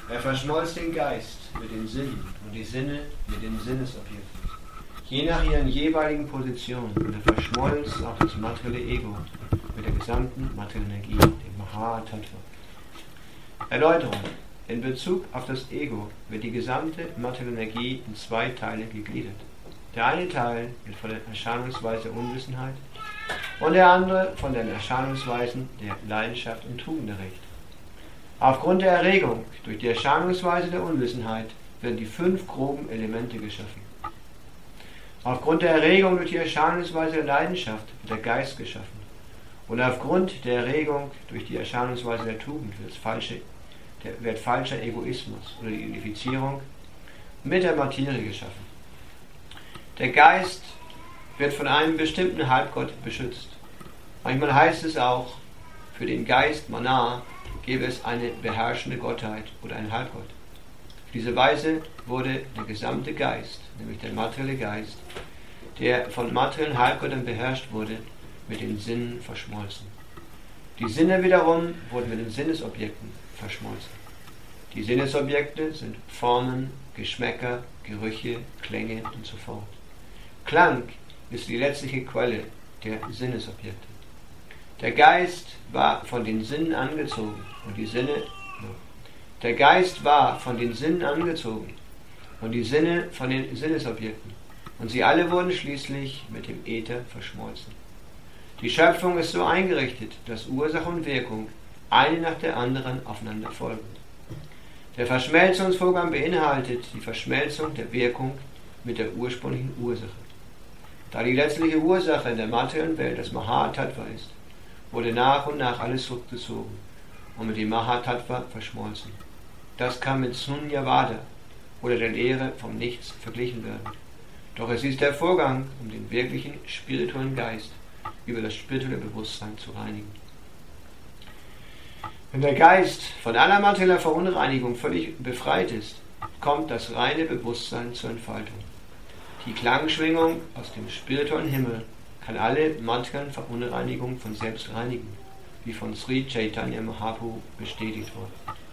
Er verschmolz den Geist mit den Sinnen und die Sinne mit den Sinnesobjekten, je nach ihren jeweiligen Positionen, und er verschmolz auch das materielle Ego mit der gesamten materiellen Energie, dem Mahatattva. Erläuterung. In Bezug auf das Ego wird die gesamte materielle Energie in zwei Teile gegliedert. Der eine Teil wird von der Erscheinungsweise der Unwissenheit und der andere von den Erscheinungsweisen der Leidenschaft und Tugend erregt. Aufgrund der Erregung durch die Erscheinungsweise der Unwissenheit werden die 5 groben Elemente geschaffen. Aufgrund der Erregung durch die Erscheinungsweise der Leidenschaft wird der Geist geschaffen. Und aufgrund der Erregung durch die Erscheinungsweise der Tugend wird falscher Egoismus oder die Identifizierung mit der Materie geschaffen. Der Geist wird von einem bestimmten Halbgott beschützt. Manchmal heißt es auch, für den Geist Mana gäbe es eine beherrschende Gottheit oder einen Halbgott. Auf diese Weise wurde der gesamte Geist, nämlich der materielle Geist, der von materiellen Halbgöttern beherrscht wurde, mit den Sinnen verschmolzen. Die Sinne wiederum wurden mit den Sinnesobjekten verschmolzen. Die Sinnesobjekte sind Formen, Geschmäcker, Gerüche, Klänge und so fort. Klang ist die letztliche Quelle der Sinnesobjekte. Der Geist war von den Sinnen angezogen und die Sinne von den Sinnesobjekten, und sie alle wurden schließlich mit dem Äther verschmolzen. Die Schöpfung ist so eingerichtet, dass Ursache und Wirkung eine nach der anderen aufeinander folgen. Der Verschmelzungsvorgang beinhaltet die Verschmelzung der Wirkung mit der ursprünglichen Ursache. Da die letztliche Ursache in der materiellen Welt das Mahatattva ist, wurde nach und nach alles zurückgezogen und mit dem Mahatattva verschmolzen. Das kann mit Sunyavada oder der Lehre vom Nichts verglichen werden. Doch es ist der Vorgang, um den wirklichen spirituellen Geist über das spirituelle Bewusstsein zu reinigen. Wenn der Geist von aller materieller Verunreinigung völlig befreit ist, kommt das reine Bewusstsein zur Entfaltung. Die Klangschwingung aus dem spirituellen Himmel kann alle materiellen Verunreinigungen von selbst reinigen, wie von Sri Chaitanya Mahaprabhu bestätigt wurde.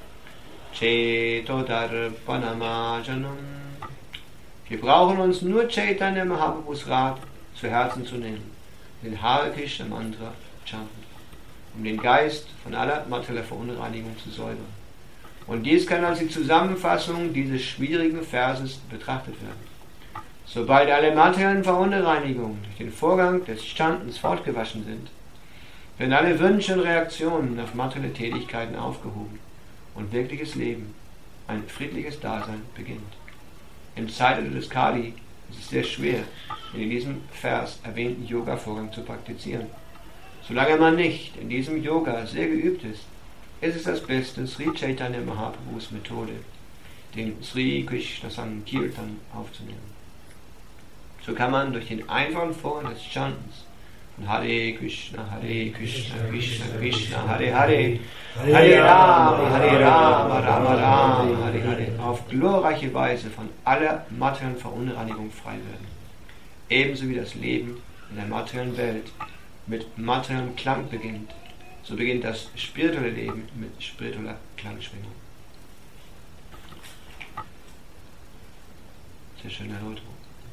Chetodarpanamajanam. Wir brauchen uns nur Chaitanya Mahaprabhus Rat zu Herzen zu nehmen, den Hare Krishna Mantra chanten, um den Geist von aller materieller Verunreinigung zu säubern. Und dies kann als die Zusammenfassung dieses schwierigen Verses betrachtet werden. Sobald alle materiellen Verunreinigungen durch den Vorgang des Chantens fortgewaschen sind, werden alle Wünsche und Reaktionen auf materielle Tätigkeiten aufgehoben und wirkliches Leben, ein friedliches Dasein beginnt. Im Zeitalter des Kali ist es sehr schwer, den in diesem Vers erwähnten Yoga-Vorgang zu praktizieren. Solange man nicht in diesem Yoga sehr geübt ist, ist es das Beste, Sri Chaitanya Mahaprabhus Methode, den Sri Krishna Sankirtan aufzunehmen. So kann man durch den einfachen Vorgang des Chantens von Hare Krishna, Krishna Krishna, Hare Hare, Hare Rama, Rama Rama, Hare Hare auf glorreiche Weise von aller materiellen Verunreinigung frei werden. Ebenso wie das Leben in der materiellen Welt mit materiellem Klang beginnt, so beginnt das spirituelle Leben mit spiritueller Klangschwingung. Sehr schöne Erläuterung.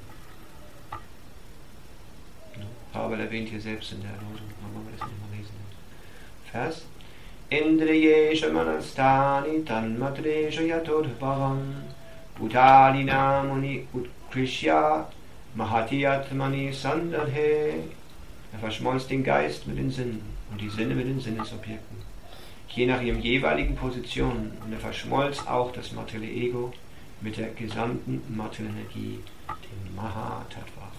Aber erwähnt hier selbst in der Erläuterung, aber wollen wir das nicht mal lesen. Vers. Indriyesha manastani tanmatresha yatodhvaram Bhutalina muni utkrishya mahati atmani sandadhe. Er verschmolz den Geist mit den Sinnen und die Sinne mit den Sinnesobjekten, je nach ihren jeweiligen Positionen, und er verschmolz auch das materielle Ego mit der gesamten materiellen Energie, dem Mahatattva.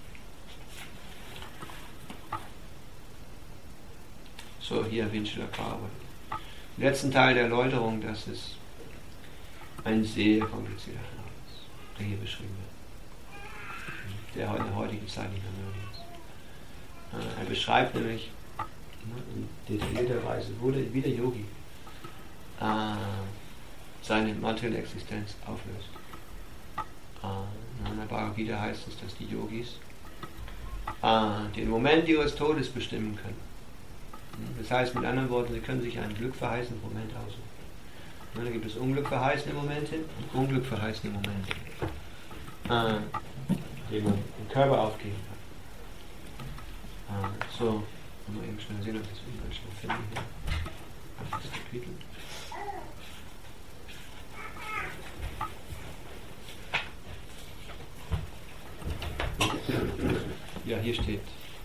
So, hier Vinchula Prabhupada. Im letzten Teil der Erläuterung, das ist ein sehr komplizierter Vers, der hier beschrieben wird, der in der heutigen Zeit nicht mehr möglich ist. Er beschreibt nämlich in detaillierter Weise, wie der Yogi seine materielle Existenz auflöst. In der Bhagavad Gita heißt es, dass die Yogis den Moment ihres Todes bestimmen können. Das heißt mit anderen Worten, sie können sich einen glückverheißenden Moment aussuchen. Da gibt es unglückverheißene Momente und unglückverheißene Momente, die man im Körper aufgeben kann. So, mal eben schnell sehen, ob ich das irgendwann schnell finde hier. Das Kapitel. Ja, hier steht.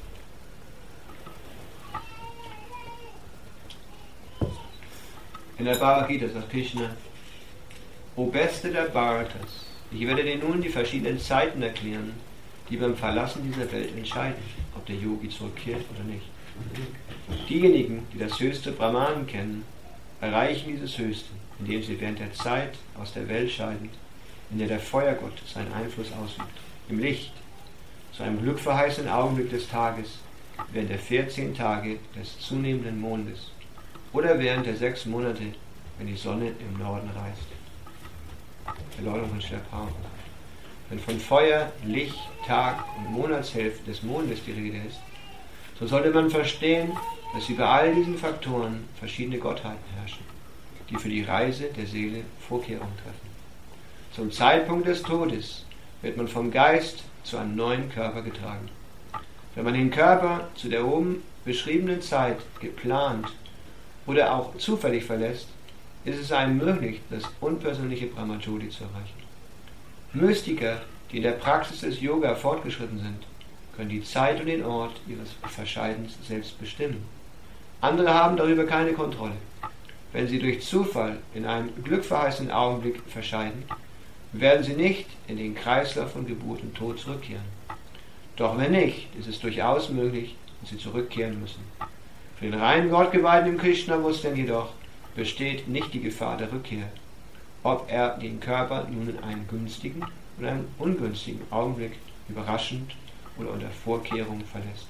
In der Bhagavad Gita sagt Krishna: O Beste der Bharatas, ich werde dir nun die verschiedenen Zeiten erklären, die beim Verlassen dieser Welt entscheiden, ob der Yogi zurückkehrt oder nicht. Diejenigen, die das höchste Brahman kennen, erreichen dieses Höchste, indem sie während der Zeit aus der Welt scheiden, in der der Feuergott seinen Einfluss ausübt, im Licht, zu einem glückverheißenden Augenblick des Tages, während der 14 Tage des zunehmenden Mondes oder während der 6 Monate, wenn die Sonne im Norden reist. Erläuterung von Srila Prabhupada. Wenn von Feuer, Licht, Tag und Monatshälfte des Mondes die Rede ist, so sollte man verstehen, dass über all diesen Faktoren verschiedene Gottheiten herrschen, die für die Reise der Seele Vorkehrungen treffen. Zum Zeitpunkt des Todes wird man vom Geist zu einem neuen Körper getragen. Wenn man den Körper zu der oben beschriebenen Zeit geplant oder auch zufällig verlässt, ist es einem möglich, das unpersönliche Brahmajyoti zu erreichen. Mystiker, die in der Praxis des Yoga fortgeschritten sind, können die Zeit und den Ort ihres Verscheidens selbst bestimmen. Andere haben darüber keine Kontrolle. Wenn sie durch Zufall in einem glückverheißenden Augenblick verscheiden, werden sie nicht in den Kreislauf von Geburt und Tod zurückkehren. Doch wenn nicht, ist es durchaus möglich, dass sie zurückkehren müssen. Für den reinen Gottgeweihten im Krishna-Bewusstsein jedoch besteht nicht die Gefahr der Rückkehr, ob er den Körper nun in einem günstigen oder einem ungünstigen Augenblick überraschend oder unter Vorkehrungen verlässt.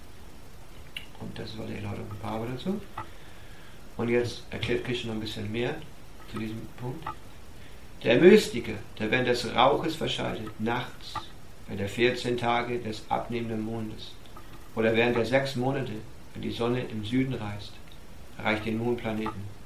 Und das war die Erläuterung von Prabhupada dazu. Und jetzt erklärt Krishna noch ein bisschen mehr zu diesem Punkt. Der Mystiker, der während des Rauches verscheidet, nachts, während der 14 Tage des abnehmenden Mondes oder während der 6 Monate, wenn die Sonne im Süden reist, erreicht den Mondplaneten,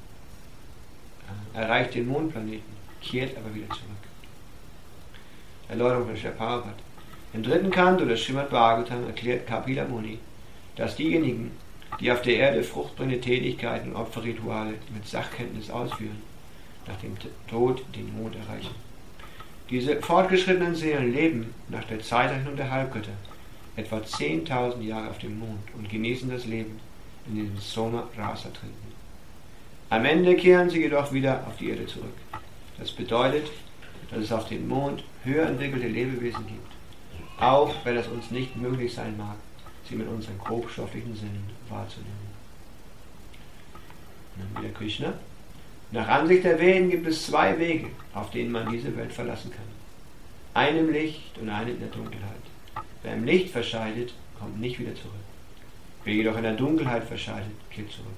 kehrt aber wieder zurück. Erläuterung von Srila Prabhupada. Im 3. Kanto des Srimad Bhagavatam erklärt Kapila Muni, dass diejenigen, die auf der Erde fruchtbringende Tätigkeiten und Opferrituale mit Sachkenntnis ausführen, nach dem Tod den Mond erreichen. Diese fortgeschrittenen Seelen leben nach der Zeitrechnung der Halbgötter etwa 10.000 Jahre auf dem Mond und genießen das Leben, in dem Soma Rasa trinken. Am Ende kehren sie jedoch wieder auf die Erde zurück. Das bedeutet, dass es auf dem Mond höher entwickelte Lebewesen gibt, auch wenn es uns nicht möglich sein mag, sie mit unseren grobstofflichen Sinnen wahrzunehmen. Und dann wieder Krishna. Nach Ansicht der Veden gibt es 2 Wege, auf denen man diese Welt verlassen kann. Einen im Licht und einen in der Dunkelheit. Wer im Licht verscheidet, kommt nicht wieder zurück. Wer jedoch in der Dunkelheit verscheidet, kehrt zurück.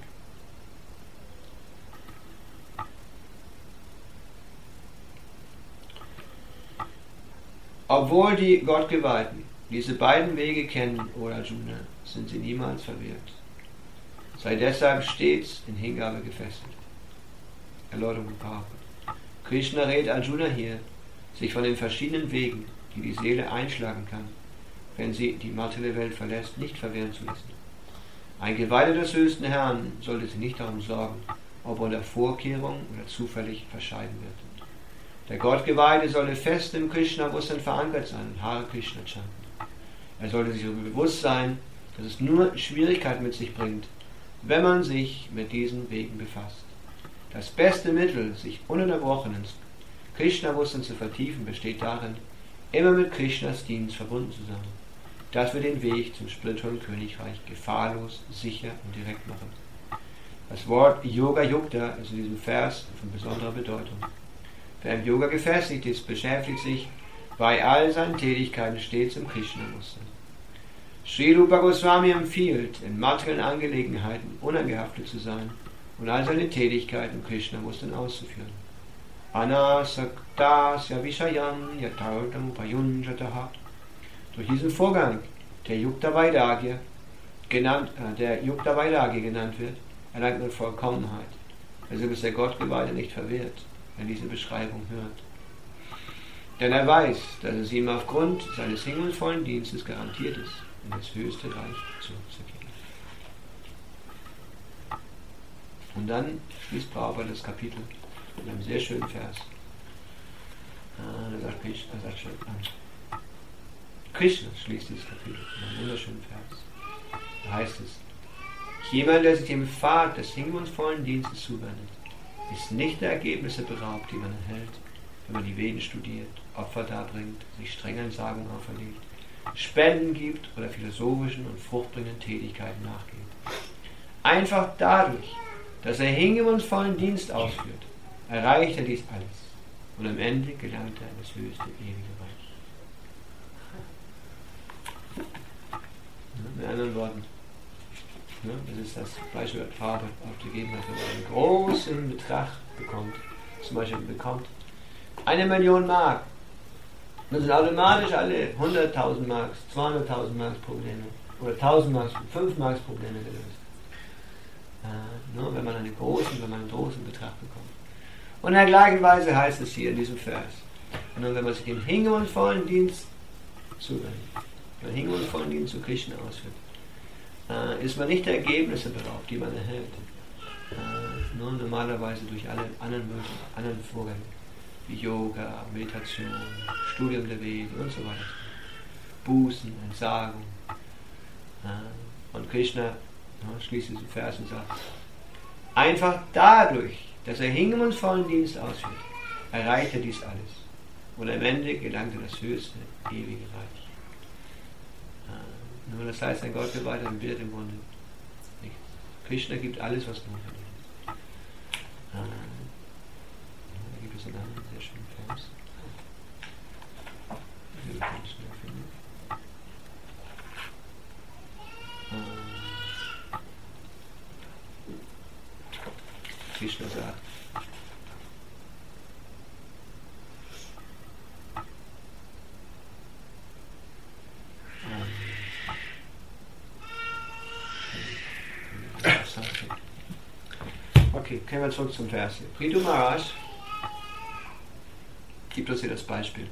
Obwohl die Gottgeweihten diese beiden Wege kennen, O Arjuna, sind sie niemals verwirrt. Sei deshalb stets in Hingabe gefesselt. Erläuterung von Prabhupada. Krishna rät Arjuna hier, sich von den verschiedenen Wegen, die die Seele einschlagen kann, wenn sie die materielle Welt verlässt, nicht verwehren zu lassen. Ein Geweihter des höchsten Herrn sollte sich nicht darum sorgen, ob er unter Vorkehrung oder zufällig verscheiden wird. Der Gottgeweihte sollte fest im Krishna-Bewusstsein verankert sein und Hare Krishna chanten. Er sollte sich darüber bewusst sein, dass es nur Schwierigkeiten mit sich bringt, wenn man sich mit diesen Wegen befasst. Das beste Mittel, sich ununterbrochen ins Krishna-Bewusstsein zu vertiefen, besteht darin, immer mit Krishnas Dienst verbunden zu sein. Das wird den Weg zum spirituellen Königreich gefahrlos, sicher und direkt machen. Das Wort Yoga Yukta ist in diesem Vers von besonderer Bedeutung. Wer im Yoga gefestigt ist, beschäftigt sich bei all seinen Tätigkeiten stets im Krishna-Bewusstsein. Sri Rupa Goswami empfiehlt, in materiellen Angelegenheiten unangehaftet zu sein und all seine Tätigkeiten im Krishna-Bewusstsein auszuführen. Anasaktasya Vishayan Yatartam Payunjataha. Durch diesen Vorgang, der Yukta Vairagya genannt wird, erlangt man Vollkommenheit. Deshalb ist der Gottgeweihte nicht verwirrt, wenn er diese Beschreibung hört. Denn er weiß, dass es ihm aufgrund seines hingebungsvollen Dienstes garantiert ist, in das höchste Reich zurückzugehen. Und dann schließt Prabhupada das Kapitel mit einem sehr schönen Vers. Krishna schließt dieses Kapitel mit einem wunderschönen Vers. Da heißt es: Jemand, der sich dem Pfad des hingebungsvollen Dienstes zuwendet, ist nicht der Ergebnisse beraubt, die man erhält, wenn man die Veden studiert, Opfer darbringt, sich strengen Sagungen auferlegt, Spenden gibt oder philosophischen und fruchtbringenden Tätigkeiten nachgeht. Einfach dadurch, dass er hingebungsvollen Dienst ausführt, erreicht er dies alles und am Ende gelangt er in das höchste ewige Reich. Mit anderen Worten, das ist das Beispiel, das Prabhupada aufgegeben hat, wenn man einen großen Betrag bekommt, zum Beispiel bekommt 1 Million Mark, dann sind automatisch alle 100.000 Marks, 200.000 Marks Probleme oder 1.000 Marks, 5 Marks Probleme gelöst. Nur wenn man einen großen Betrag bekommt. Und in der gleichen Weise heißt es hier in diesem Vers. Nur wenn man sich dem hingebungsvollen Dienst zuwendet, den hingebungsvollen Dienst zu Krishna ausführt, ist man nicht der Ergebnisse beraubt, die man erhält. Nur normalerweise durch alle anderen Vorgänge, wie Yoga, Meditation, Studium der Veden und so weiter. Bußen, Entsagung. Und Krishna schließt diesen Vers und sagt: Einfach dadurch, dass er hingebungsvollen Dienst ausführt, erreicht er dies alles. Und am Ende gelangt er das höchste, ewige Reich. Nur das heißt, ein Gottgeweihter wird im Grunde nichts. Krishna gibt alles, was notwendig ist. Da gibt es einen anderen sehr schönen Vers. Den kann ich schnell finden. Krishna sagt: Okay, kommen wir zurück zum Vers. Prithu Maharaj gibt uns hier das Beispiel,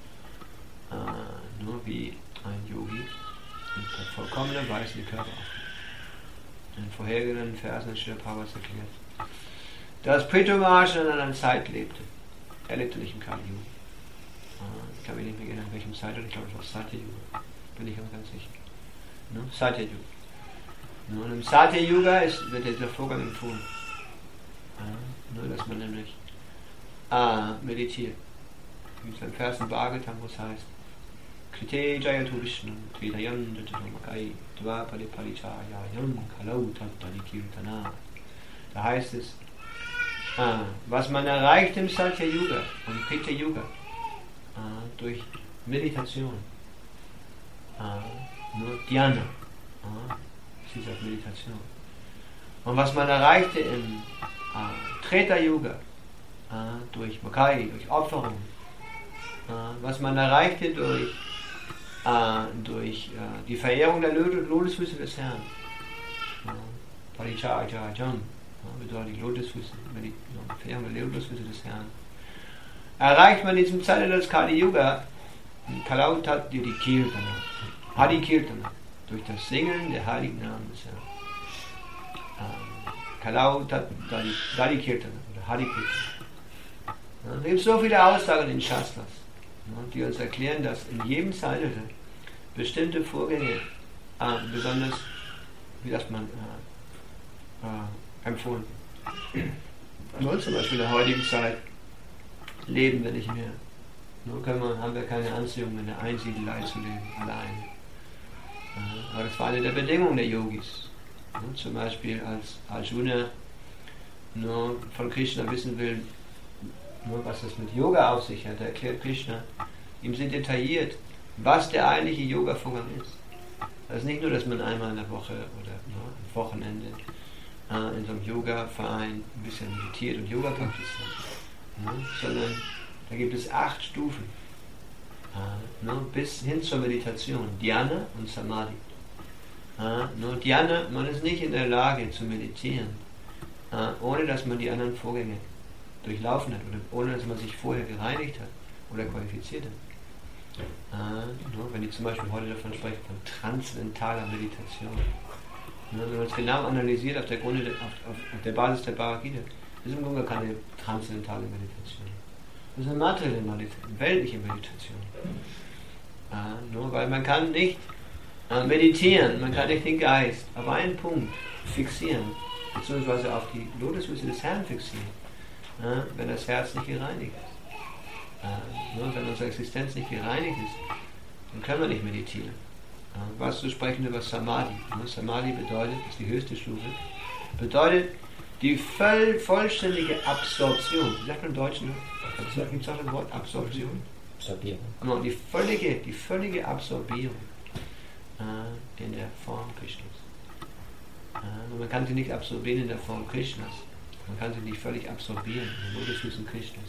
nur wie ein Yogi in vollkommener Weise den Körper aufnimmt. In den vorhergehenden Versen in Srila Prabhupada erklärt, dass Prithu Maharaj in einer Zeit lebte. Er lebte nicht im Kali Yuga. Ich kann mich nicht mehr erinnern, in welchem Zeitalter. Ich glaube, es war Satya Yuga. Bin ich aber ganz sicher. Satya Yuga. Und im Satya Yuga wird dieser Vorgang empfohlen. Nur, dass man nämlich meditiert. Wie es im Vers in Bhagavatam, wo es heißt: Krite Jayatu Vishnu, Tridayam Jatamakai, Dvapali Palichaya, Yam Kalau Tattali Kirtana. Da heißt es, was man erreicht im Satya Yuga und Krita Yuga durch Meditation, nur Dhyana, das ist auch Meditation. Und was man erreichte im Treta Yuga durch Makai, durch Opferung, was man erreichte durch die Verehrung der Lotusfüße des Herrn, Parichajajam, bedeutet die Lotusfüße, die Verehrung der Lotusfüße des Herrn, erreicht man in diesem Zeitalter des Kali Yuga Kalautat die Kirtana, Hari Kirtana, durch das Singen der heiligen Namen des Herrn. Kalautat Dari Kirtana oder Hari Kirtana. Es gibt so viele Aussagen in Shastras, die uns erklären, dass in jedem Zeitalter bestimmte Vorgänge besonders, wie sagt man, empfohlen. Nur zum Beispiel in der heutigen Zeit leben wir nicht mehr. Nur haben wir keine Anziehung, in der Einsiedelei zu leben, allein. Aber das war eine der Bedingungen der Yogis. Zum Beispiel als Arjuna nur von Krishna wissen will, nur was das mit Yoga auf sich hat, erklärt Krishna ihm sehr detailliert, was der eigentliche Yoga-Vorgang ist. Das ist nicht nur, dass man einmal in der Woche oder am Wochenende in so einem Yoga-Verein ein bisschen meditiert und Yoga praktiziert, sondern da gibt es 8 Stufen, bis hin zur Meditation, Dhyana und Samadhi. Nur Dhyana, man ist nicht in der Lage zu meditieren, ohne dass man die anderen Vorgänge durchlaufen hat oder ohne dass man sich vorher gereinigt hat oder qualifiziert hat. Wenn ich zum Beispiel heute davon spreche, von transzendentaler Meditation, wenn man es genau analysiert auf der Basis der Bhagavad Gita, ist im Grunde keine transzendentale Meditation. Das ist eine materielle Meditation, weltliche Meditation. Weil man kann nicht meditieren, man kann nicht den Geist auf einen Punkt fixieren, beziehungsweise auf die Lotusfüße des Herrn fixieren, wenn das Herz nicht gereinigt ist. Wenn unsere Existenz nicht gereinigt ist, dann können wir nicht meditieren. Was zu sprechen über Samadhi. Samadhi bedeutet, das ist die höchste Stufe, bedeutet die vollständige Absorption. Wie sagt man im Deutschen? Gibt es auch das Wort Absorption? Absorbierung. Die völlige Absorbierung in der Form Krishnas. Man kann sie nicht absorbieren in der Form Krishnas. Man kann sie nicht völlig absorbieren in den Lotusfüßen Krishnas.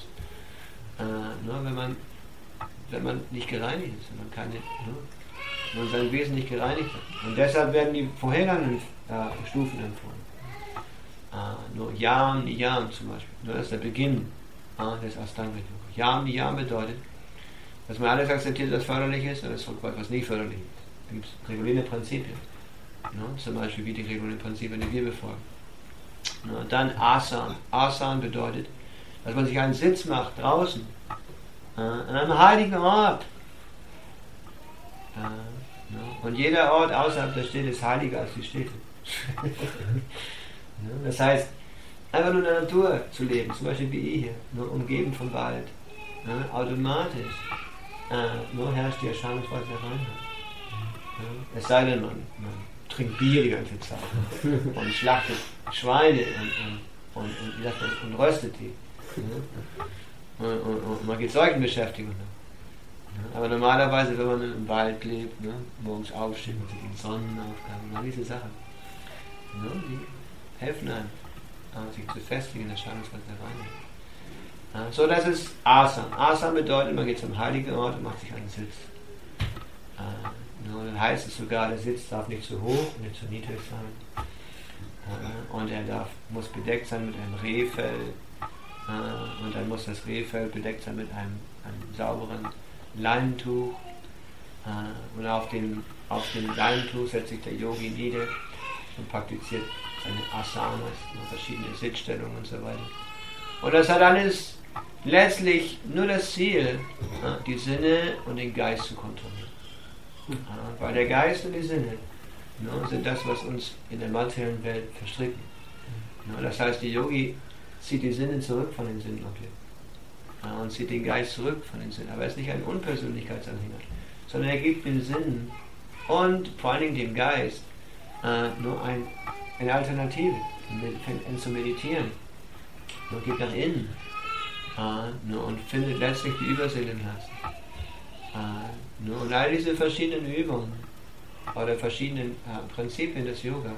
Wenn man nicht gereinigt ist, wenn man sein Wesen nicht gereinigt hat. Und deshalb werden die vorhergehenden Stufen empfohlen. Yam zum Beispiel. Das ist der Beginn des Astanga Yoga. Yam bedeutet, dass man alles akzeptiert, was förderlich ist, und das was nicht förderlich ist. Da gibt es regulierende Prinzipien. Zum Beispiel wie die regulierenden Prinzipien, die wir befolgen. Dann Asan. Asan bedeutet, dass man sich einen Sitz macht draußen, an einem heiligen Ort. Und jeder Ort außerhalb der Städte ist heiliger als die Städte. Das heißt, einfach nur in der Natur zu leben, zum Beispiel wie hier, nur umgeben vom Wald, automatisch herrscht die Erscheinungsweise der Reinheit. Es sei denn, man trinkt Bier die ganze Zeit und schlachtet Schweine und röstet die. Und man geht solchen Beschäftigungen nach. Aber normalerweise, wenn man im Wald lebt, morgens aufsteht und sich in Sonnenaufgang, diese Sachen, die helfen einem, sich zu festigen in der Erscheinungsweise der Reinheit. So, das ist Asan. Asan bedeutet, man geht zum heiligen Ort und macht sich einen Sitz. Dann heißt es sogar, der Sitz darf nicht zu hoch und nicht zu niedrig sein. Und er muss bedeckt sein mit einem Rehfell. Und dann muss das Rehfell bedeckt sein mit einem sauberen Leintuch. Und auf dem Leintuch setzt sich der Yogi nieder und praktiziert seine Asanas, verschiedene Sitzstellungen und so weiter. Und das hat alles letztlich nur das Ziel, die Sinne und den Geist zu kontrollieren. Weil der Geist und die Sinne sind das, was uns in der materiellen Welt verstricken. Das heißt, der Yogi zieht die Sinne zurück von den Sinnobjekten und zieht den Geist zurück von den Sinnen. Aber er ist nicht ein Unpersönlichkeitsanhänger, sondern er gibt den Sinnen und vor allen Dingen dem Geist nur eine Alternative. Er fängt an zu meditieren und geht nach innen und findet letztlich die Überseele im Herzen. Und all diese verschiedenen Übungen oder verschiedenen Prinzipien des Yoga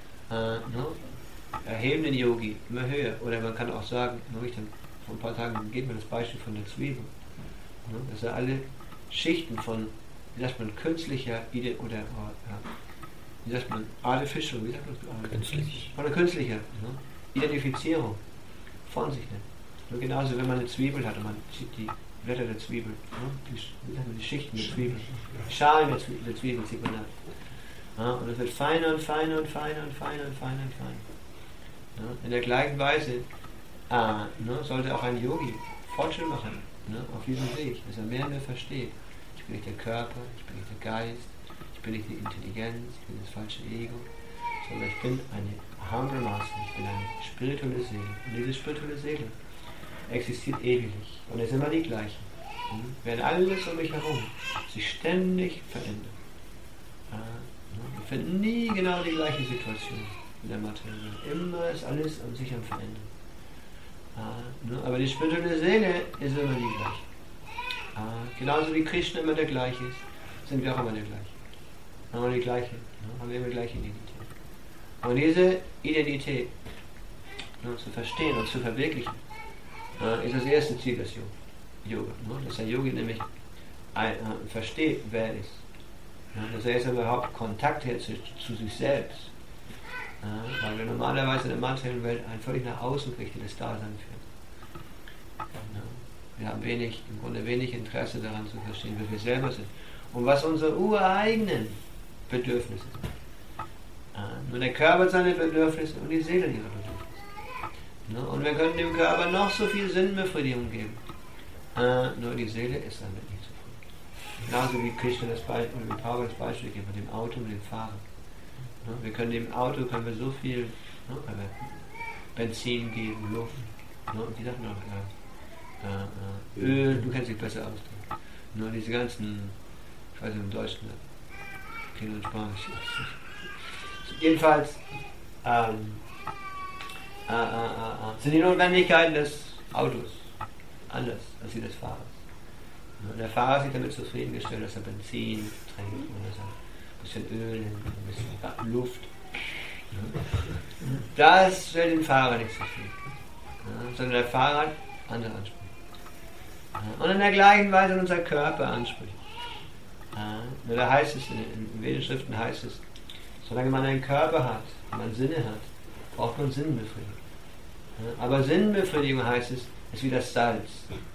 erheben den Yogi immer höher. Oder man kann auch sagen, vor ein paar Tagen geht mir das Beispiel von der Zwiebel. Dass er alle Schichten von, wie sagt man, künstlicher oder wie sagt man, artificial, wie sagt man, künstlich. Oder künstlicher Identifizierung von sich nimmt. Nur genauso, wenn man eine Zwiebel hat und man sieht die Blätter der Zwiebel, die Schichten der Zwiebel, die Schalen der Zwiebel sieht man ab. Und es wird feiner und feiner und feiner und feiner und feiner und feiner. In der gleichen Weise sollte auch ein Yogi Fortschritt machen auf diesem Weg, dass er mehr und mehr versteht. Ich bin nicht der Körper, ich bin nicht der Geist, ich bin nicht die Intelligenz, ich bin das falsche Ego, sondern ich bin eine Humble Master, ich bin eine spirituelle Seele. Und diese spirituelle Seele existiert ewiglich und ist immer die gleiche. Während alles um mich herum sich ständig verändert. Wir finden nie genau die gleiche Situation in der Materie. Immer ist alles an sich am Verändern. Aber die spirituelle Seele ist immer die gleiche. Genauso wie Krishna immer der gleiche ist, sind wir auch immer der gleiche. Haben wir die gleiche, haben wir immer die gleiche Identität. Und diese Identität zu verstehen und zu verwirklichen, ist das erste Ziel des Yoga. Dass der Yogi nämlich versteht, wer er ist. Dass er jetzt überhaupt Kontakt hat zu sich selbst. Weil wir normalerweise in der materiellen Welt ein völlig nach außen gerichtetes Dasein führen. Wir haben im Grunde wenig Interesse daran zu verstehen, wer wir selber sind und was unsere ureigenen Bedürfnisse sind. Nur der Körper hat seine Bedürfnisse und die Seele ihre Bedürfnisse. Und wir können dem Körper noch so viel Sinnbefriedigung geben. Nur die Seele ist damit nicht zufrieden. Genauso wie Krishna wie Paul das Beispiel gibt mit dem Auto und dem Fahrer. Wir können dem Auto so viel Benzin geben, Luft, wie sagt man Öl, du kennst dich besser aus. Nur diese ganzen, ich weiß nicht im Deutschen, Klingt und Spanisch. Jedenfalls sind die Notwendigkeiten des Autos anders als die des Fahrers. Der Fahrer ist nicht damit zufriedengestellt, dass er Benzin trinkt und dass er ein bisschen Öl nimmt, ein bisschen Luft. Das stellt den Fahrer nicht zufrieden. Sondern der Fahrer hat andere Ansprüche. Und in der gleichen Weise unser Körper Ansprüche. Da heißt es, in vielen Schriften heißt es, solange man einen Körper hat, wenn man Sinne hat, braucht man Sinnbefriedigung. Aber Sinnbefriedigung heißt es, ist wie das Salz.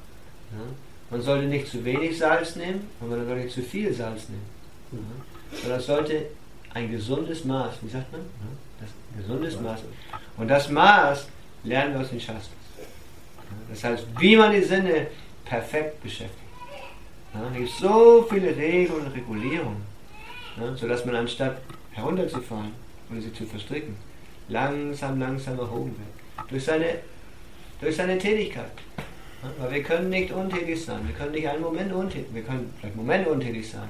Man sollte nicht zu wenig Salz nehmen und man sollte nicht zu viel Salz nehmen. Sondern es sollte ein gesundes Maß, wie sagt man? Das gesundes Maß. Und das Maß lernen wir aus den Shastras. Das heißt, wie man die Sinne perfekt beschäftigt. Da gibt es so viele Regeln und Regulierungen, sodass man anstatt herunterzufallen oder sie zu verstricken, langsam erhoben wird. Durch seine Tätigkeit. Weil wir können nicht untätig sein. Wir können nicht einen Moment untätig sein. Wir können vielleicht Momente untätig sein.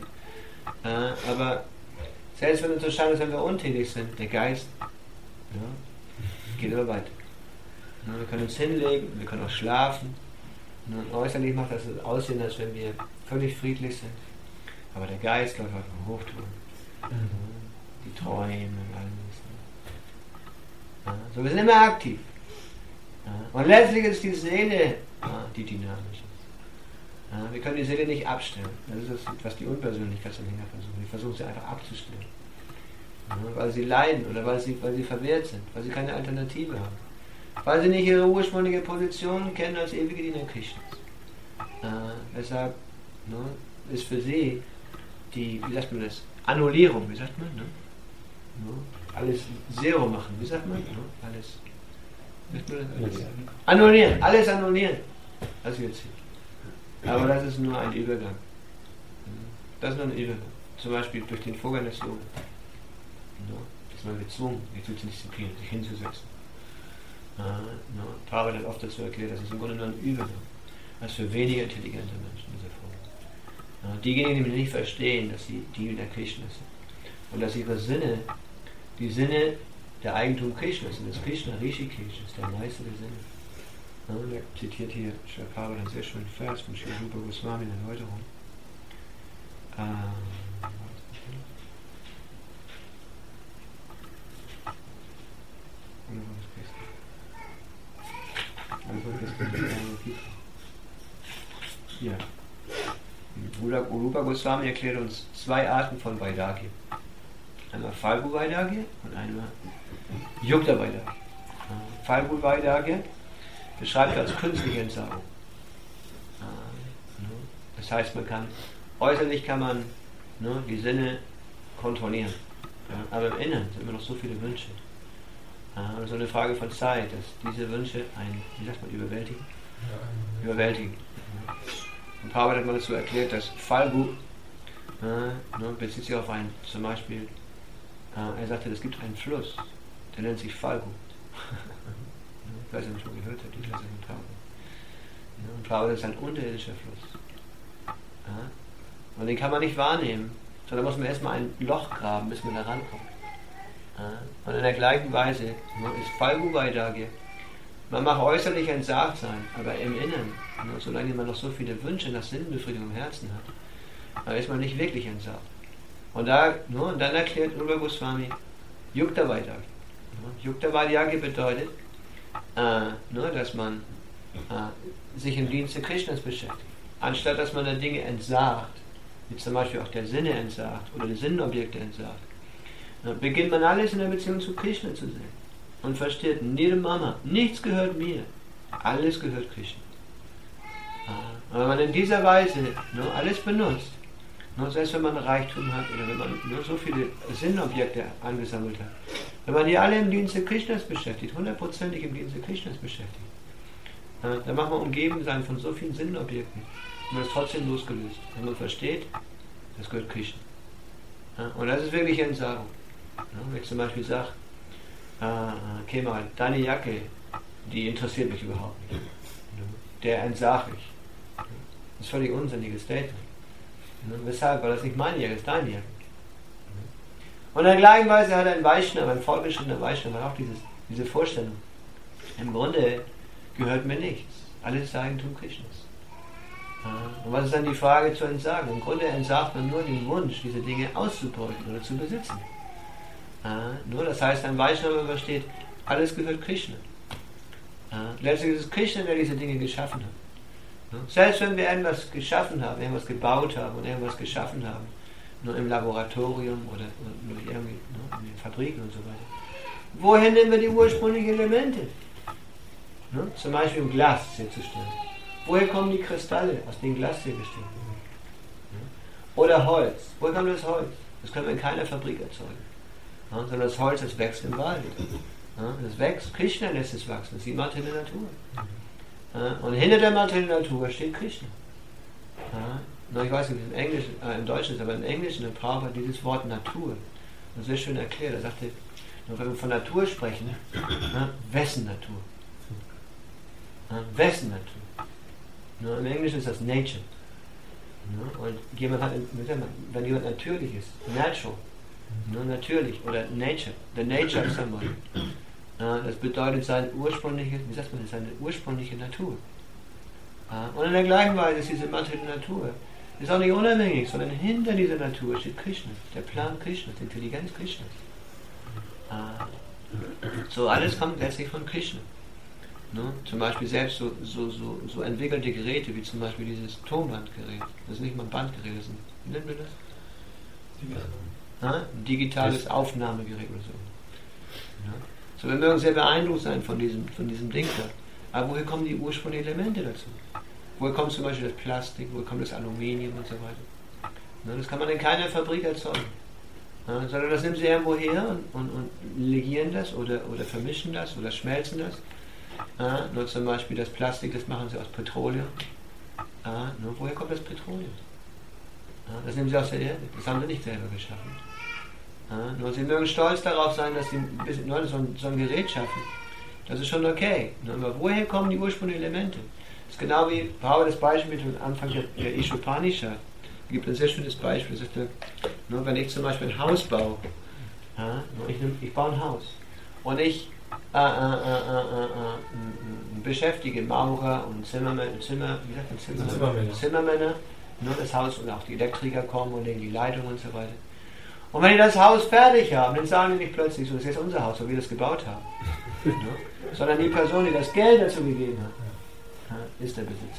Aber selbst wenn uns so scheint, als wenn wir untätig sind, der Geist geht immer weiter. Wir können uns hinlegen, wir können auch schlafen. Und äußerlich macht das aussehen, als wenn wir völlig friedlich sind. Aber der Geist läuft auf dem Hochtouren. Die Träume und alles. So, wir sind immer aktiv. Und letztlich ist die Seele die dynamisch ist. Wir können die Seele nicht abstellen. Das ist das, was die Unpersönlichkeitsanhänger versuchen. Die versuchen sie einfach abzustellen. Weil sie leiden oder weil sie verwehrt sind, weil sie keine Alternative haben. Weil sie nicht ihre ursprüngliche Position kennen als ewige Diener Krishnas. Deshalb ist für sie die, wie sagt man das, Annullierung, wie sagt man? Alles Zero machen, wie sagt man? Alles annullieren, alles annullieren. Das wird sie. Aber das ist nur ein Übergang. Das ist nur ein Übergang. Zum Beispiel durch den Vorgang des Yoga. Ist man gezwungen, sich zu disziplinieren, sich hinzusetzen. Prabhupada hat oft dazu erklärt, das ist im Grunde nur ein Übergang. Als für weniger intelligente Menschen, dieser Vorgang. Diejenigen, die nicht verstehen, dass sie die der Krishna sind. Und dass ihre Sinne, die Sinne der Eigentum Krishnas sind. Das Krishna Rishikesh ist der Meister der Sinne. Der zitiert hier Srila Prabhupada einen sehr schönen Vers von Srila Rupa Goswami in der Erläuterung. Ja. Rupa Goswami erklärt uns zwei Arten von Vairagya. Einmal Falgu Vairagya und einmal Yukta Vairagya. Falgu Vairagya beschreibt als künstliche Entsagung. Das heißt, äußerlich kann man die Sinne kontrollieren. Aber im Inneren sind immer noch so viele Wünsche. Und so eine Frage von Zeit, dass diese Wünsche überwältigen. Überwältigen. Und Prabhupada hat mal dazu erklärt, dass Falgu bezieht sich auf zum Beispiel, er sagte, es gibt einen Fluss, der nennt sich Falgu. Ich weiß nicht, ob ich schon gehört habe, die Klasse von Prabhupada. Und Prabhupada ist ein unterirdischer Fluss. Und den kann man nicht wahrnehmen, sondern muss man erstmal ein Loch graben, bis man da rankommt. Und in der gleichen Weise ist Falgu Vairagya. Man mag äußerlich entsagt sein, aber im Inneren, solange man noch so viele Wünsche nach Sinnbefriedigung im Herzen hat, dann ist man nicht wirklich entsagt. Und dann erklärt Rupa Goswami Yukta Vairagya. Yukta Vairagya bedeutet, dass man sich im Dienste Krishnas beschäftigt. Anstatt dass man der Dinge entsagt, wie zum Beispiel auch der Sinne entsagt oder die Sinnobjekte entsagt, beginnt man alles in der Beziehung zu Krishna zu sehen. Und versteht, Nirmama, nichts gehört mir, alles gehört Krishna. Und wenn man in dieser Weise alles benutzt, selbst wenn man Reichtum hat oder wenn man nur so viele Sinnobjekte angesammelt hat, wenn man die alle im Dienste Krishnas beschäftigt, 100% im Dienste Krishnas beschäftigt, dann macht man umgeben sein von so vielen Sinnobjekten und man ist trotzdem losgelöst. Wenn man versteht, das gehört Krishna. Und das ist wirklich Entsagung. Wenn ich zum Beispiel sage, Kemal, deine Jacke, die interessiert mich überhaupt nicht. Der entsage ich. Das ist völlig unsinniges Statement. Weshalb? Weil das nicht meine Jacke ist, deine Jacke. Und in der gleichen Weise hat ein Vaishnava, ein fortgeschrittener Vaishnava, auch diese Vorstellung. Im Grunde gehört mir nichts. Alles ist Eigentum Krishnas. Und was ist dann die Frage zu entsagen? Im Grunde entsagt man nur den Wunsch, diese Dinge auszubeuten oder zu besitzen. Nur das heißt, ein Vaishnava versteht, alles gehört Krishna. Letztlich ist es Krishna, der diese Dinge geschaffen hat. Selbst wenn wir irgendwas geschaffen haben, irgendwas gebaut haben und irgendwas geschaffen haben, nur im Laboratorium oder irgendwie in den Fabriken und so weiter, woher nehmen wir die ursprünglichen Elemente? Zum Beispiel im Glas herzustellen. Woher kommen die Kristalle, aus denen Glas hergestellt wird? Oder Holz. Woher kommt das Holz? Das können wir in keiner Fabrik erzeugen. Sondern das Holz, das wächst im Wald. Das wächst, Krishna lässt es wachsen, das ist die materielle Natur. Und hinter der materiellen Natur steht Krishna. Ich weiß nicht, im Englischen, im Deutschen ist, aber im Englischen, der Prabhupada dieses Wort Natur, das ist sehr schön erklärt. Er sagte, wenn wir von Natur sprechen, wessen Natur? Wessen Natur? Im Englischen ist das Nature. Und jemand hat, wenn jemand natürlich ist, natural, natürlich, oder Nature, the nature of somebody, das bedeutet seine ursprüngliche Natur. Und in der gleichen Weise ist diese materielle Natur, ist auch nicht unabhängig, sondern hinter dieser Natur steht Krishna, der Plan Krishnas, die Intelligenz Krishnas. So alles kommt letztlich von Krishna. Zum Beispiel selbst so entwickelte Geräte, wie zum Beispiel dieses Tonbandgerät, das ist nicht mal ein Bandgerät, das ist wie nennen wir das? Ein digitales Aufnahmegerät oder so. So, wir mögen sehr beeindruckt sein von diesem Ding da. Aber woher kommen die ursprünglichen Elemente dazu? Woher kommt zum Beispiel das Plastik, woher kommt das Aluminium und so weiter? Das kann man in keiner Fabrik erzeugen. Sondern das nehmen sie irgendwo her und legieren das oder vermischen das oder schmelzen das. Nur zum Beispiel das Plastik, das machen sie aus Petroleum. Nur woher kommt das Petroleum? Das nehmen sie aus der Erde, das haben sie nicht selber geschaffen. Nur sie mögen stolz darauf sein, dass sie so ein Gerät schaffen. Das ist schon okay. Aber woher kommen die ursprünglichen Elemente? Das ist genau wie, Paul das Beispiel mit dem Anfang der Ishopanishad. Es gibt ein sehr schönes Beispiel. Das ist, wenn ich zum Beispiel ein Haus baue, ich baue ein Haus und ich beschäftige Maurer und Zimmermänner, nur das Haus und auch die Elektriker kommen und legen die Leitung und so weiter. Und wenn die das Haus fertig haben, dann sagen die nicht plötzlich, so, das ist jetzt unser Haus, so wie wir das gebaut haben. Sondern die Person, die das Geld dazu gegeben hat, ist der Besitzer.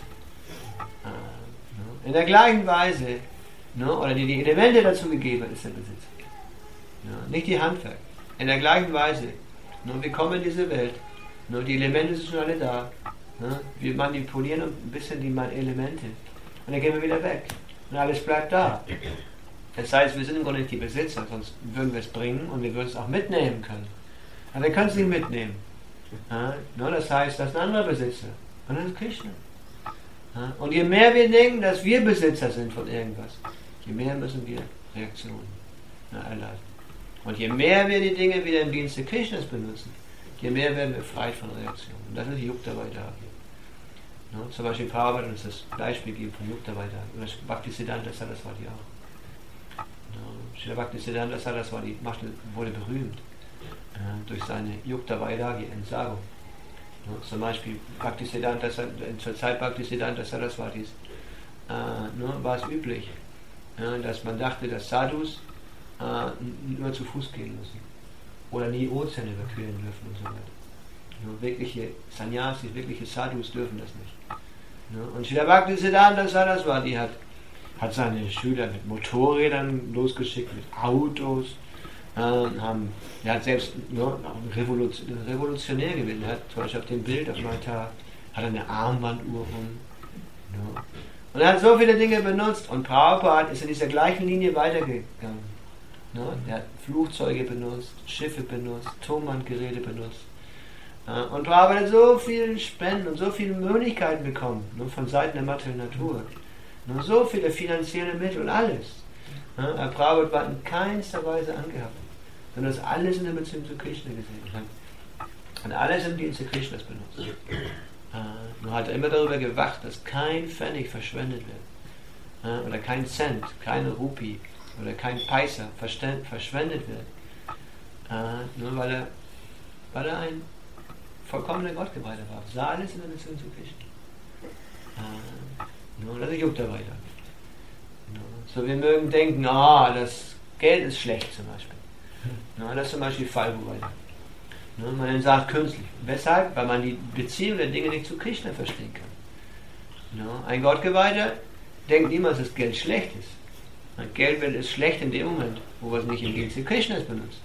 In der gleichen Weise, oder die Elemente dazu gegeben hat, ist der Besitzer. Nicht die Handwerk. In der gleichen Weise, wir kommen in diese Welt, die Elemente sind schon alle da. Wir manipulieren ein bisschen die Elemente und dann gehen wir wieder weg. Und alles bleibt da. Das heißt, wir sind im Grunde nicht die Besitzer, sonst würden wir es bringen und wir würden es auch mitnehmen können. Aber wir können es nicht mitnehmen. Das heißt, das ist ein anderer Besitzer. Und das ist Krishna. Und je mehr wir denken, dass wir Besitzer sind von irgendwas, je mehr müssen wir Reaktionen erleiden. Und je mehr wir die Dinge wieder im Dienste Krishnas benutzen, je mehr werden wir frei von Reaktionen. Und das ist Yukta Vairagya. Zum Beispiel Prabhupada uns das Beispiel gibt von Yukta Vairagya. Oder Bhaktisiddhanta Saraswati auch. Srila Bhaktisiddhanta Saraswati wurde berühmt durch seine Yukta Vairagya Entsagung. Zum Beispiel zur Zeit Bhaktisiddhanta Saraswatis war es üblich, dass man dachte, dass Sadhus nur zu Fuß gehen müssen oder nie Ozeane überqueren dürfen und so weiter. Nur wirkliche Sannyasis, wirkliche Sadhus dürfen das nicht. Und Srila Bhaktisiddhanta Saraswati hat seine Schüler mit Motorrädern losgeschickt, mit Autos, Er hat selbst revolutionär gewesen. Er hat zum Beispiel auf dem Bild auf dem Altar hat eine Armbanduhr um. Ja. Und er hat so viele Dinge benutzt und Prabhupada ist in dieser gleichen Linie weitergegangen. Ja. Er hat Flugzeuge benutzt, Schiffe benutzt, Tonbandgeräte benutzt. Ja. Und Prabhupada hat so viele Spenden und so viele Möglichkeiten bekommen, von Seiten der materiellen Natur. So viele finanzielle Mittel und alles. Ja. Prabhupada war in keinster Weise angehabt, sondern das alles in der Beziehung zu Krishna gesehen hat. Und alles im Dienste Krishnas benutzt. Nur hat er immer darüber gewacht, dass kein Pfennig verschwendet wird. Oder kein Cent, keine Rupie oder kein Paisa verschwendet wird. Nur weil er ein vollkommener Gottgeweihter war. Sah alles in der Beziehung zu Krishna. Nur das juckt er weiter. So, wir mögen denken, das Geld ist schlecht zum Beispiel. Das ist zum Beispiel Fallbeweise. Man sagt künstlich. Weshalb? Weil man die Beziehung der Dinge nicht zu Krishna verstehen kann. Ein Gottgeweihter denkt niemals, dass Geld schlecht ist. Geld ist schlecht in dem Moment, wo man es nicht im Dienste Krishnas benutzt.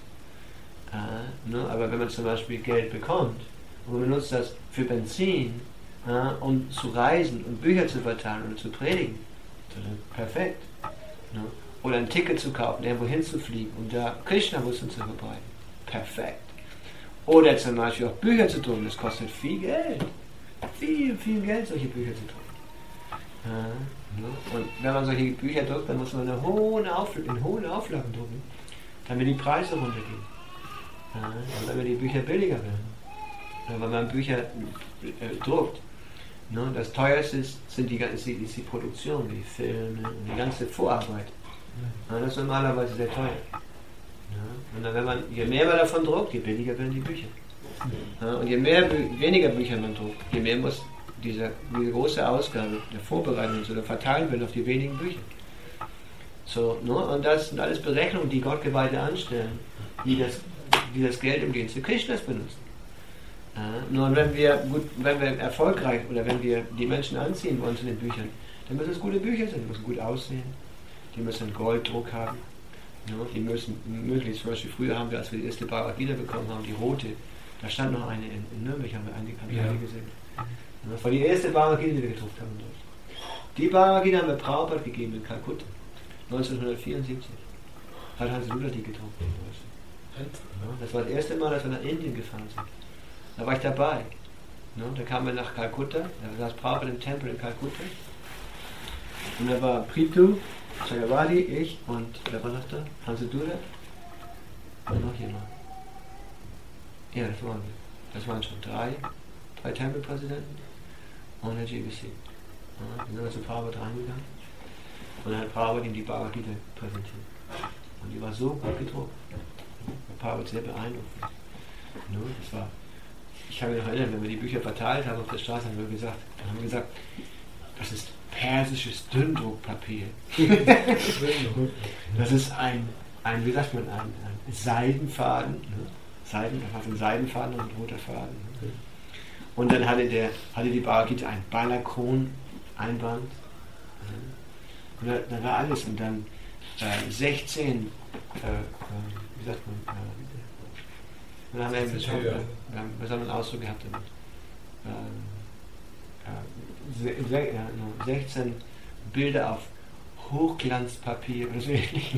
Aber wenn man zum Beispiel Geld bekommt und man benutzt das für Benzin, um zu reisen und Bücher zu verteilen oder zu predigen, dann perfekt. Oder ein Ticket zu kaufen, irgendwo hinzufliegen und da Krishna-Wissen zu verbreiten. Perfekt. Oder zum Beispiel auch Bücher zu drucken, das kostet viel Geld. Viel Geld, solche Bücher zu drucken. Und wenn man solche Bücher druckt, dann muss man in hohen Auflagen drucken, damit die Preise runtergehen. Und damit die Bücher billiger werden. Wenn man Bücher druckt, das teuerste ist die Produktion, die Filme und die ganze Vorarbeit. Das ist normalerweise sehr teuer. Und dann, je mehr man davon druckt, je billiger werden die Bücher. Und je weniger Bücher man druckt, je mehr muss diese große Ausgabe der Vorbereitung oder verteilen werden auf die wenigen Bücher. So, und das sind alles Berechnungen, die Gottgeweihte anstellen, die das Geld im Dienste Krishnas benutzen. Nur wenn wir erfolgreich oder wenn wir die Menschen anziehen wollen zu den Büchern, dann müssen es gute Bücher sein, die müssen gut aussehen, die müssen einen Golddruck haben, die müssen möglichst, zum Beispiel früher haben wir, als wir die erste Bhagavad Gita bekommen haben, die rote, da stand noch eine in Nürnberg, haben wir eine gesehen. Das war die erste Bhagavad Gita, die wir gedruckt haben. Die Bhagavad Gita haben wir Prabhupada gegeben in Kalkutta, 1974. Hat Hans Luther die gedruckt. Das war das erste Mal, dass wir nach Indien gefahren sind. Da war ich dabei. Da kamen wir nach Kalkutta, da saß Prabhupada im Tempel in Kalkutta. Und da war Prithu, Chakravarti, ich und wer war noch da? Hans Luther und noch jemand. Ja, das waren wir. Das waren schon drei Tempelpräsidenten und der GBC. Dann sind wir zu Prabhupada reingegangen und dann hat Prabhupada ihm die Bhagavad Gita präsentiert. Und die war so gut gedruckt. Prabhupada sehr beeindruckt. Ich kann mich noch erinnern, wenn wir die Bücher verteilt haben auf der Straße, haben wir gesagt, das ist persisches Dünndruckpapier. Das ist ein Seidenfaden. Da war ein Seidenfaden und ein roter Faden. Und dann hatte die Bhagavad Gita ein Balakon-Einband. Und da war alles. Und dann 16, wie sagt man, dann haben wir einen besonderen Ausdruck gehabt damit. 16 Bilder auf Hochglanzpapier oder so ähnlich.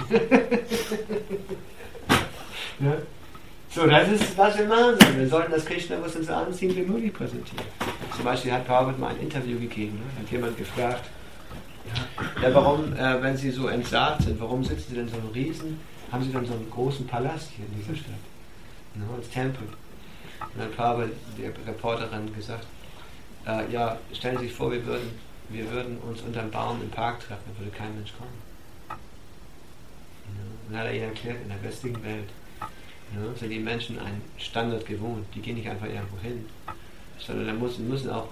Ja? So, das ist, was wir machen sollen. Wir sollten das Krishna, was uns anziehen, wie möglich präsentieren. Zum Beispiel hat Prabhupada mal ein Interview gegeben. Hat jemand gefragt, warum, wenn Sie so entsagt sind, warum sitzen Sie denn so einen haben Sie dann so einen großen Palast hier in dieser Stadt? Als Tempel. Und dann Prabhupada, der Reporterin, gesagt, stellen Sie sich vor, wir würden uns unter einem Baum im Park treffen, da würde kein Mensch kommen. Und dann hat er ihnen erklärt, in der westlichen Welt sind die Menschen einen Standard gewohnt, die gehen nicht einfach irgendwo hin, sondern da müssen auch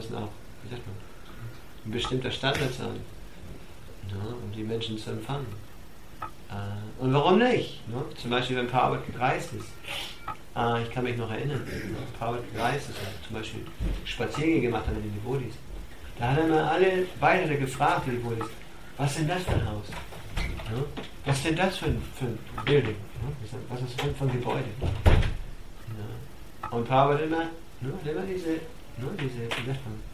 ein bestimmter Standard sein, um die Menschen zu empfangen. Und warum nicht? Zum Beispiel, wenn Prabhupada gereist ist. Ich kann mich noch erinnern, Prabhupada gereist ist, zum Beispiel Spaziergänge gemacht hat mit den Devotis. Da hat er mal alle Beide gefragt, die Devotis, was ist denn das für ein Haus? Was ist denn das für ein Building? Was ist das für ein Gebäude? Ja. Und Paul hat immer diese, wie sagt man,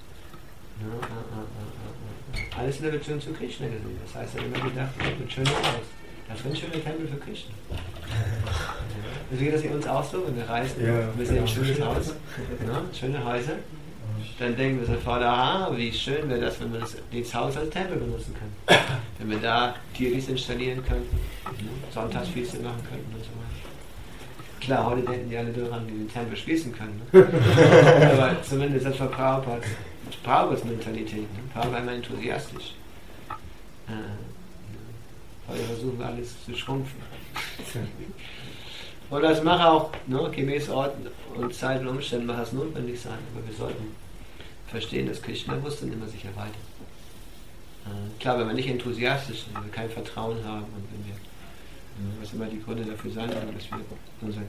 alles in der Beziehung zu Krishna gesehen. Das heißt, er hat immer gedacht, mit schönem Haus. Das sind schöne Tempel für Krishna. Also geht das in uns auch so, wenn wir reisen, wir sehen ein schönes Haus, schöne Häuser, dann denken wir sofort, aha, wie schön wäre das, wenn wir das Haus als Tempel benutzen können. Wenn wir da Tiris installieren könnten, Sonntagsfeste machen könnten und so weiter. Klar, heute denken die alle daran, die den Tempel schließen können. Aber zumindest das war Prabhupads Mentalität. Prabhupada war immer enthusiastisch. Heute versuchen wir alles zu schrumpfen. Und das mag auch, gemäß Ort und Zeit und Umständen mag es notwendig sein, aber wir sollten verstehen, dass Krishna-Bewusstsein immer sich erweitert. Klar, wenn wir nicht enthusiastisch sind, wenn wir kein Vertrauen haben und wenn wir, was immer die Gründe dafür sein sollen, dass wir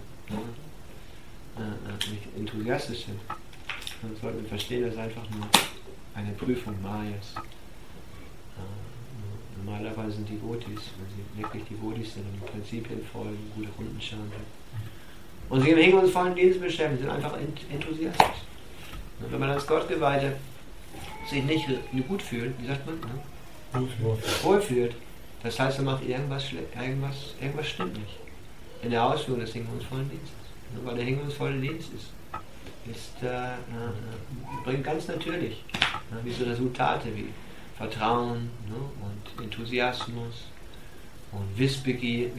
nicht enthusiastisch sind, dann sollten wir verstehen, dass es einfach nur eine Prüfung Mayas. Normalerweise sind die Devotis, wenn sie wirklich Devotis sind und die Prinzipien folgen, gute Runden schauen. Und sie im hingebungsvollen Dienst beschäftigt, sind einfach enthusiastisch. Und wenn man als Gottgeweihte sich nicht gut fühlt, wie sagt man? Wohlfühlt, das heißt, man macht irgendwas stimmt nicht. In der Ausführung des hingebungsvollen Dienstes. Weil der hingebungsvolle Dienst bringt ganz natürlich diese Resultate wie Vertrauen und Enthusiasmus und Wissbegier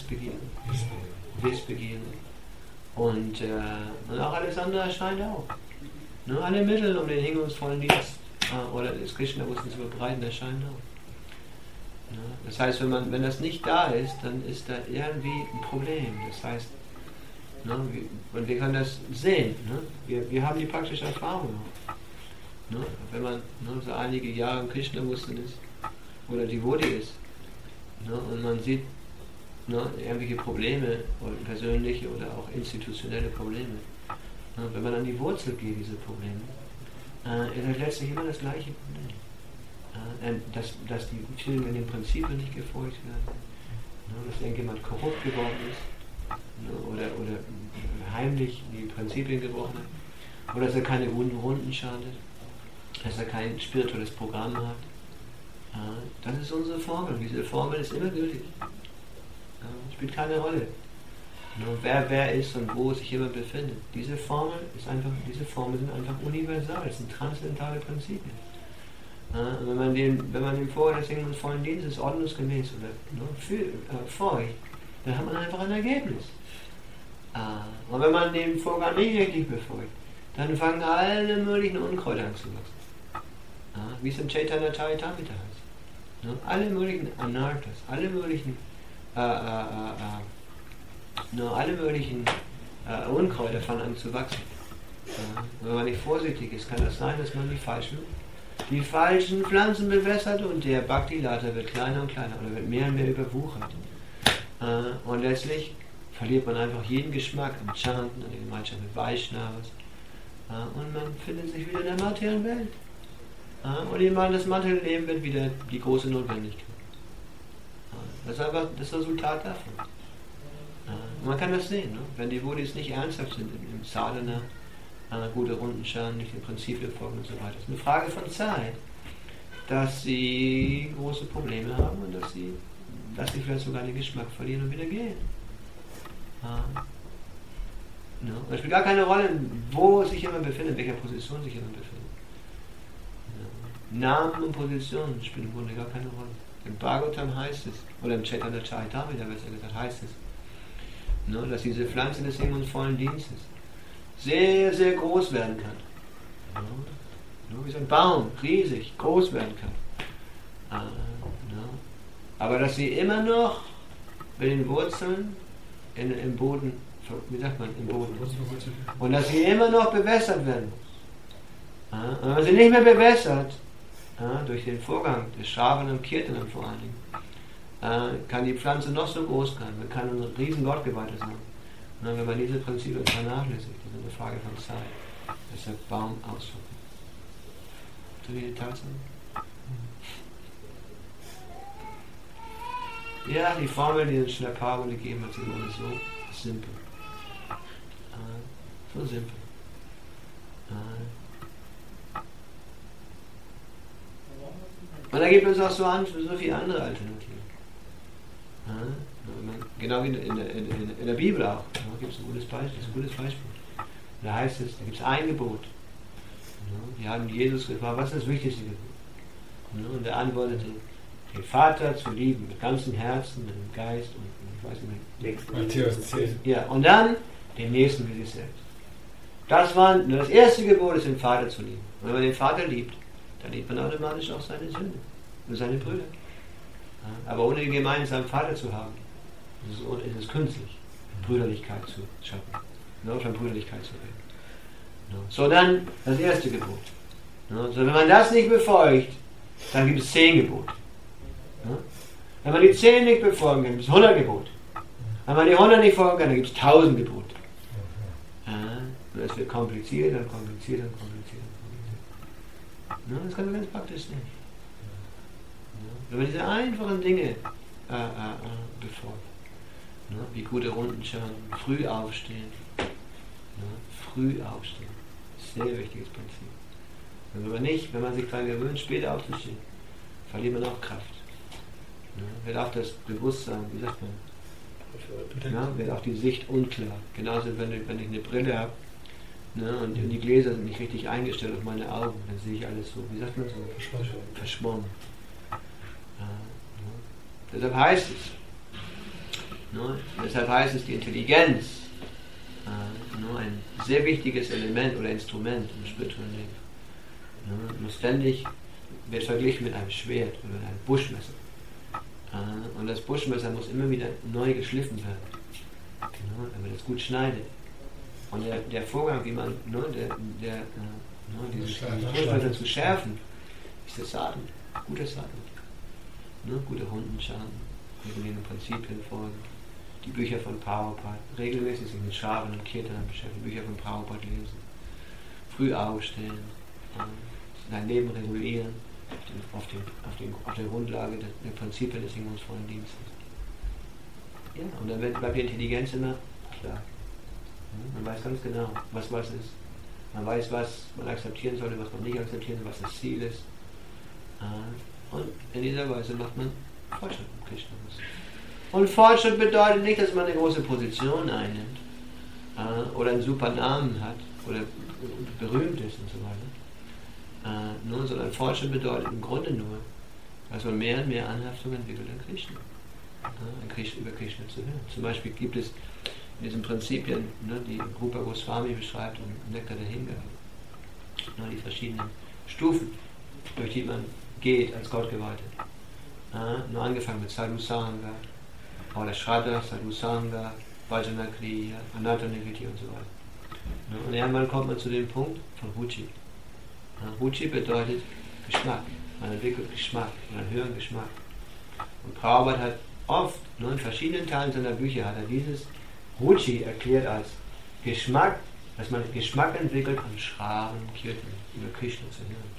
und auch alles andere erscheint auch. Alle Mittel, um den hingebungsvollen Dienst oder das Krishna-Bewusstsein zu verbreiten, erscheinen auch. Das heißt, wenn das nicht da ist, dann ist da irgendwie ein Problem. Das heißt, und wir können das sehen. Wir haben die praktische Erfahrung auch. Wenn man so einige Jahre im Krishna-Bewusstsein ist oder Devotee ist und man sieht irgendwelche Probleme, persönliche oder auch institutionelle Probleme, wenn man an die Wurzel geht, diese Probleme, ist es letztlich immer das gleiche Problem. Dass die vielen in den Prinzipien nicht gefolgt werden, dass irgendjemand korrupt geworden ist oder heimlich die Prinzipien gebrochen hat, oder dass er keine guten Runden schadet, dass er kein spirituelles Programm hat. Das ist unsere Formel. Diese Formel ist immer gültig. Spielt keine Rolle. Nur wer ist und wo sich jemand befindet. Diese Formeln sind einfach universal. Es sind transzendentale Prinzipien. Und wenn man dem Vorgang des hingebungsvollen Dienstes ordnungsgemäß oder folgt, dann hat man einfach ein Ergebnis. Und wenn man den Vorgang nicht richtig befolgt, dann fangen alle möglichen Unkräuter an zu wachsen. Wie es im Chaitanya Charitamrita heißt. Alle möglichen Anarthas, alle möglichen Unkräuter fangen an zu wachsen. Wenn man nicht vorsichtig ist, kann das sein, dass man die falschen Pflanzen bewässert und der Bhakti-Lata wird kleiner und kleiner oder wird mehr und mehr überwuchert. Und letztlich verliert man einfach jeden Geschmack am Chanten, an der Gemeinschaft mit Vaishnavas. Und man findet sich wieder in der materiellen Welt. Und das materielle Leben wird wieder die große Notwendigkeit. Das ist einfach das Resultat davon. Man kann das sehen, wenn die Devotis nicht ernsthaft sind im Sadhana, gute Runden schauen, nicht den Prinzipien folgen und so weiter. Es ist eine Frage von Zeit, dass sie große Probleme haben und dass sie vielleicht sogar den Geschmack verlieren und wieder gehen. Es spielt gar keine Rolle, wo sich jemand befindet, in welcher Position sich jemand befindet. Namen und Positionen spielen im Grunde gar keine Rolle. Im Bhagavatam heißt es, oder im Chaitanya Charitamrita besser gesagt, heißt es, dass diese Pflanze des hingebungsvollen Dienstes sehr, sehr groß werden kann. Wie so ein Baum, riesig, groß werden kann. Aber dass sie immer noch mit den Wurzeln im Boden, wie sagt man, im Boden, und dass sie immer noch bewässert werden. Und wenn man sie nicht mehr bewässert, durch den Vorgang des Shravan und Kirtanan vor allen Dingen, kann die Pflanze noch so groß sein, man kann ein riesen Gottgeweihter sein. Und wenn man diese Prinzipien vernachlässigt, das ist eine Frage von Zeit, ist der Baum austrocknet. So wie die Tatsache. Ja, die Formel, die uns Srila Prabhupada gegeben hat, ist immer so simpel. So simpel. Und da gibt es auch so viele andere Alternativen. Genau wie in der Bibel auch. Da gibt es ein gutes Beispiel. Da heißt es, da gibt es ein Gebot. Wir haben Jesus gefragt, was ist das wichtigste Gebot? Und er antwortete, den Vater zu lieben mit ganzem Herzen, mit dem Geist und ich weiß nicht mehr. Matthäus 10. Ja, und dann den Nächsten wie sich selbst. Das erste Gebot ist, den Vater zu lieben. Und wenn man den Vater liebt, dann liebt man automatisch auch seine Söhne und seine Brüder. Aber ohne den gemeinsamen Vater zu haben, ist es künstlich, Brüderlichkeit zu schaffen. Von Brüderlichkeit zu reden. So, dann das erste Gebot. So, wenn man das nicht befolgt, dann gibt es 10 Gebote. Wenn man die 10 nicht befolgen kann, gibt es 100 Gebote. Wenn man die 100 nicht folgen kann, dann gibt es 1000 Gebote. Und das wird komplizierter und komplizierter und komplizierter. Das kann man ganz praktisch nicht. Wenn man diese einfachen Dinge befolgt, wie gute Runden schauen, früh aufstehen, sehr wichtiges Prinzip. Wenn man sich daran gewöhnt, später aufzustehen, verliert man auch Kraft. Wird auch das Bewusstsein, wie sagt man, wird auch die Sicht unklar. Genauso, wenn ich eine Brille habe, und die Gläser sind nicht richtig eingestellt auf meine Augen, dann sehe ich alles so, wie sagt man so? Verschwommen. Deshalb heißt es, die Intelligenz, ein sehr wichtiges Element oder Instrument im spirituellen Leben. Ständig wird verglichen mit einem Schwert oder mit einem Buschmesser. Und das Buschmesser muss immer wieder neu geschliffen werden, damit es gut schneidet. Und der Vorgang, wie man dieses Buschmesser zu schärfen, ist das Sadhu, guter Sadhu. Gute Runden schauen, regulierende Prinzipien folgen, die Bücher von Prabhupada, regelmäßig sich mit Scharen und Kirtan beschäftigen, Bücher von Prabhupada lesen, früh aufstehen, sein Leben regulieren, auf der Grundlage der Prinzipien des hingebungsvollen Dienstes. Ja, und dann bleibt die Intelligenz immer klar. Man weiß ganz genau, was ist. Man weiß, was man akzeptieren sollte, was man nicht akzeptieren soll, was das Ziel ist. Und in dieser Weise macht man Fortschritt im Krishna. Und Fortschritt bedeutet nicht, dass man eine große Position einnimmt oder einen super Namen hat oder berühmt ist und so weiter. Sondern Fortschritt bedeutet im Grunde nur, dass man mehr und mehr Anhaftung entwickelt an Krishna. Über Krishna zu hören. Zum Beispiel gibt es in diesen Prinzipien, die Rupa Goswami beschreibt im Nektar der Hingabe, die verschiedenen Stufen, durch die man geht als Gottgeweihte. Nur angefangen mit Sadhu Sangha, oder Shraddha, Sadhu Sangha, Bhajana Kriya, Ananta Niviti und so weiter. Und irgendwann kommt man zu dem Punkt von Ruchi. Ruchi bedeutet Geschmack. Man entwickelt Geschmack, einen höheren Geschmack. Und Prabhupada hat oft, in verschiedenen Teilen seiner Bücher, hat er dieses Ruchi erklärt als Geschmack, dass man Geschmack entwickelt an Shravan und Kirtan, über Krishna zu hören.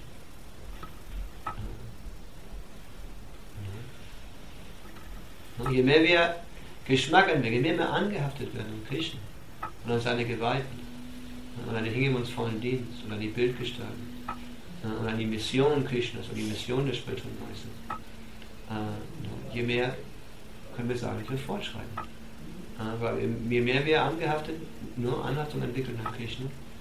Und je mehr wir Geschmack entwickeln, je mehr wir angehaftet werden an Krishna und an seine Geweihten und an den hingebungsvollen Dienst und an die Bildgestaltung und an die Mission Krishnas und die Mission des spirituellen Meisters, je mehr können wir sagen, dass wir fortschreiten. Weil je mehr wir angehaftet, nur Anhaftung entwickeln an Krishna,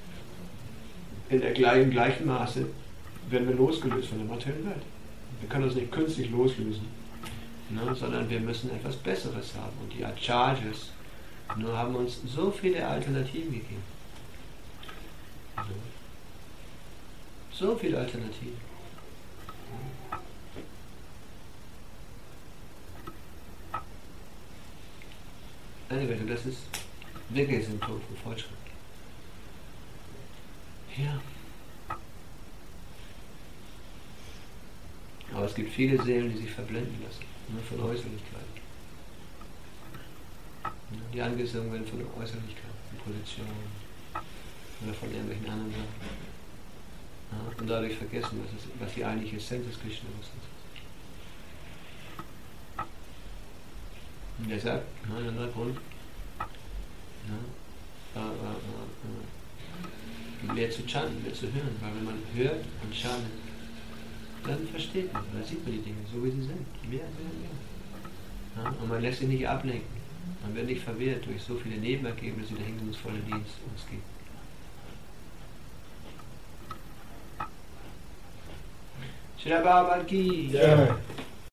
im gleichen Maße werden wir losgelöst von der materiellen Welt. Wir können uns nicht künstlich loslösen, sondern wir müssen etwas Besseres haben. Und die Acharyas haben uns so viele Alternativen gegeben. So viele Alternativen. Anyway, das ist wirklich ein Symptom von Fortschritt. Ja. Aber es gibt viele Seelen, die sich verblenden lassen, nur von Äußerlichkeiten. Die angezogen werden von Äußerlichkeiten, von Positionen oder von irgendwelchen anderen Sachen. Und dadurch vergessen, was die eigentliche Essenz des Krishna ist. Und deshalb, ein anderer Grund, mehr zu chanten, mehr zu hören, weil wenn man hört und chantet, dann versteht man, dann sieht man die Dinge so wie sie sind, mehr. Ja? Und man lässt sich nicht ablenken, man wird nicht verwirrt durch so viele Nebenergebnisse, die der hingebungsvolle Dienst uns gibt. Shri Baba ki Jai.